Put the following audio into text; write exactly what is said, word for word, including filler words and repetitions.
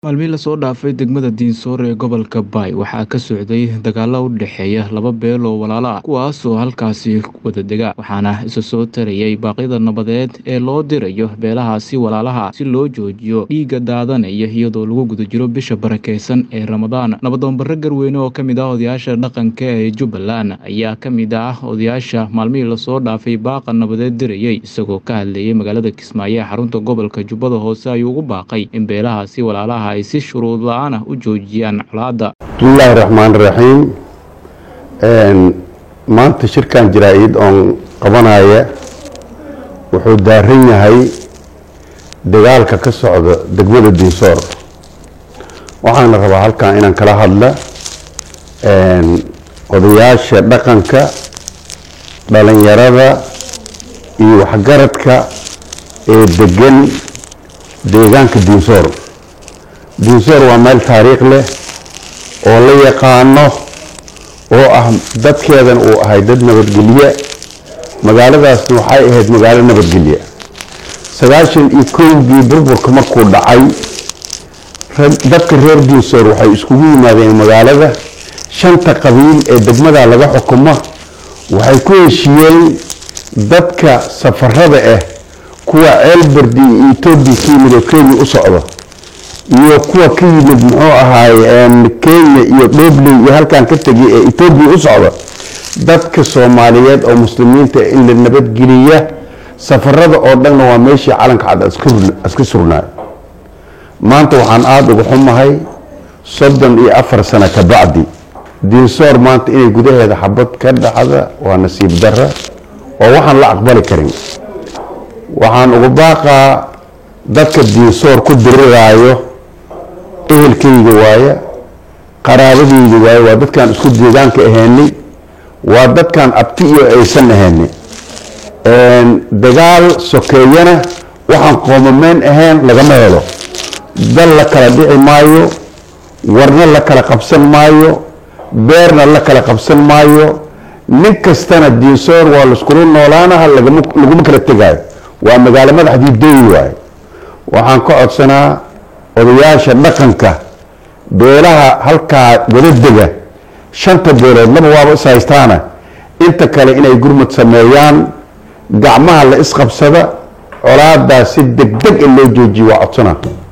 Maalmihii la soo dhaafay degmada Dinsore ee gobolka Bay waxaa ka socday dagaalo u dhexeeya laba beel oo walaalo ah kuwaas oo halkaasi wada dega waxaana isa soo tarayay baaqyada nabadeed ee loo dirayo beelahaasi walaalaha si loo joojiyo dhiigga daadanaya iyadoo lagu guda jiro bisha barakeysan ee Ramadaan. Nabadoon Barre Garweyne oo ka mid ah odayaasha dhaqanka ee Jubbaland ayaa ka mid ah odayaasha maalmihii la soo dhaafay baaqa nabadeed dirayay isagoo ka hadlayay magaalada Kismaayo ee xarunta gobolka Jubbada Hoose ayuu ugu baaqay in beelahaasi walaalaha ay si shuruud la'aan ah u joojiyaan colaadda. Bismillaahi Raxmaani Raxiim. Een maanta shirkan jaraa'id oo qabanaya wuxuu daaran yahay dagaalka ka socda degmada Dinsore. Waxaan rabaa halkan inaan kala hadla een odayaasha dhaqanka, dhalinyarada iyo waxgaradka ee degan deegaanka Dinsore. Dinsore waa meel taariikh leh oo la yaqaano oo ah dadkeedan uu ahay dad nabadgelyo. Magaaladaasna waxay ahayd magaalo nabadgelyo. sagaashan iyo kowdii burburka markuu dhacay dadka reer Dinsore waxay iskugu yimaadeen magaalada. shanta qabiil ee degmada laga xukumo waxay ku heshiiyeen dadka safarada ah kuwa Ceelbardi iyo Itoobiya ka yimid oo Kenya u socdo iyo kuwa ka yimid muxuu ahaay Kenya iyo Dhobley iyo halkan ka tagay ee Itoobiya u socdo dadka Soomaaliyeed oo muslimiinta in la nabadgeliyo safarada oo dhan waa meeshii calanka cad aska surnaa. maanta waxaan aad ugu xumahay soddon iyo afar sano ka bacdi Dinsore maanta inay gudaheeda xabad ka dhacda waa nasiib darro oo waxaan la aqbali karin. waxaan ugu baaqaa dadka Dinsore ku diriraayo ehelkayga waaye qaraabadayda waaye waa dadkan isku deegaanka ahaynay waa dadkan abti iyo aysan ahaynay een dagaal sokeeyana waxaan qoomameen ahayn lagama helo dal la kala dhici maayo warna la kala qabsan maayo beerna la kala qabsan maayo nin kastana Dinsore waa la isku noolaanaha lagama laguma kala tagayo waa magaalo madaxdii deey waaye. waxaan ka codsanaa odayaasha dhaqanka beelaha halkaa wada dega shanta beelood laba waaba is haystaana inta kale inay gurmad sameeyaan gacmaha la isqabsada colaadaas si degdeg loo joojiyo waa codsanaa.